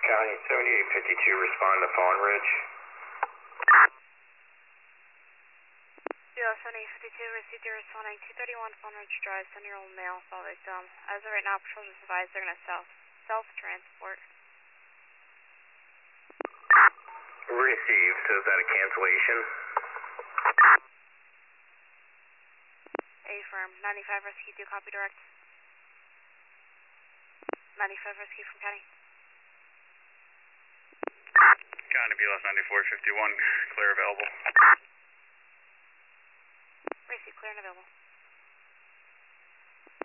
County 7852, respond to Fawn Ridge. US 7852, received your responding 231 Fawn Ridge Drive, 7-year-old male, fall victim. As of right now, patrol just advised they're going to self-transport. Received, so is that a cancellation? Affirm. 95 Rescue, do copy direct. 95 Rescue from County. County BLS 9451, clear available. Receive, clear and available.